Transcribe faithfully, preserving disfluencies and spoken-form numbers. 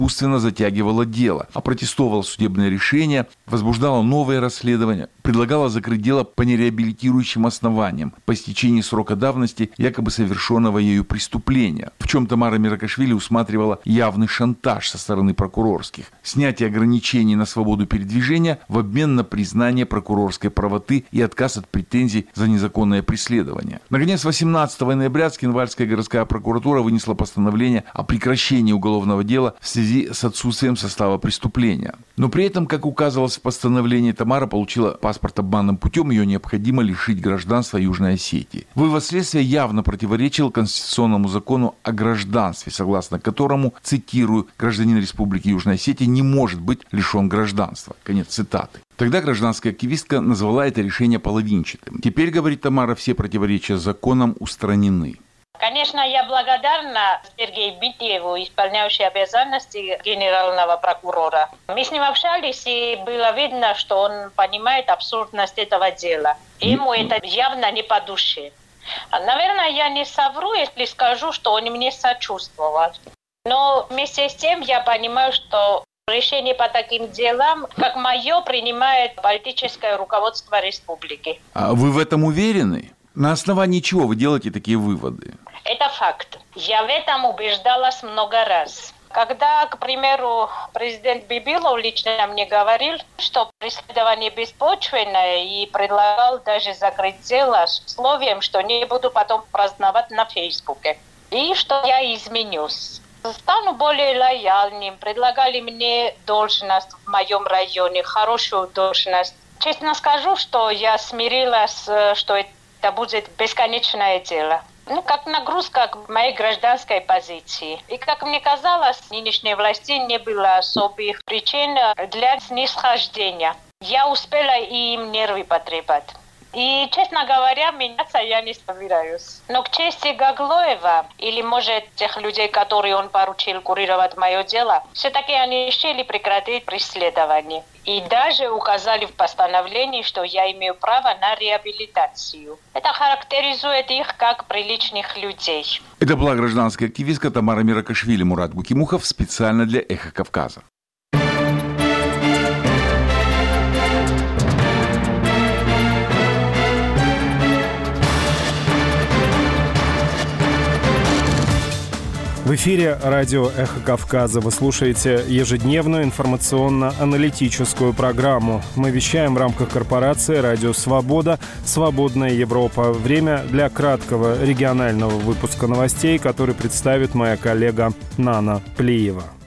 искусственно затягивала дело, опротестовала судебное решение, возбуждала новые расследования, предлагала закрыть дело по нереабилитирующим основаниям, по истечении срока давности якобы совершенного ею преступления. В чем Тамара Миракашвили усматривала явный шантаж со стороны прокурорских, снятие ограничений на свободу передвижения в обмен на признание прокурорской правоты и отказ от претензий за незаконное преследование. Наконец, восемнадцатого ноября Цхинвальская городская прокуратура вынесла постановление о прекращении уголовного дела в связи с отсутствием состава преступления. Но при этом, как указывалось в постановлении, Тамара получила паспорт обманным путем, ее необходимо лишить гражданства Южной Осетии. Вывод следствия явно противоречил конституционному закону о гражданстве, согласно которому, цитирую, гражданин Республики Южной Осетии не может быть лишен гражданства. Конец цитаты. Тогда гражданская активистка назвала это решение половинчатым. Теперь, говорит Тамара, все противоречия с законом устранены. Конечно, я благодарна Сергею Битиеву, исполняющему обязанности генерального прокурора. Мы с ним общались, и было видно, что он понимает абсурдность этого дела. Ему это явно не по душе. Наверное, я не совру, если скажу, что он мне сочувствовал. Но вместе с тем я понимаю, что решение по таким делам, как мое, принимает политическое руководство республики. А вы в этом уверены? На основании чего вы делаете такие выводы? Это факт. Я в этом убеждалась много раз. Когда, к примеру, президент Бибилов лично мне говорил, что преследование беспочвенное, и предлагал даже закрыть дело с условием, что не буду потом праздновать на Фейсбуке. И что я изменюсь. Стану более лояльным. Предлагали мне должность в моем районе, хорошую должность. Честно скажу, что я смирилась, что это будет бесконечное дело. Ну, как нагрузка к моей гражданской позиции. И, как мне казалось, нынешней власти не было особых причин для снисхождения. Я успела и им нервы потрепать. И, честно говоря, меняться я не собираюсь. Но к чести Гаглоева, или, может, тех людей, которые он поручил курировать мое дело, все-таки они решили прекратить преследование. И даже указали в постановлении, что я имею право на реабилитацию. Это характеризует их как приличных людей. Это была гражданская активистка Тамара Миракашвили. Мурат Гукимухов специально для «Эхо Кавказа». В эфире радио «Эхо Кавказа». Вы слушаете ежедневную информационно-аналитическую программу. Мы вещаем в рамках корпорации «Радио Свобода», «Свободная Европа». Время для краткого регионального выпуска новостей, который представит моя коллега Нана Плиева.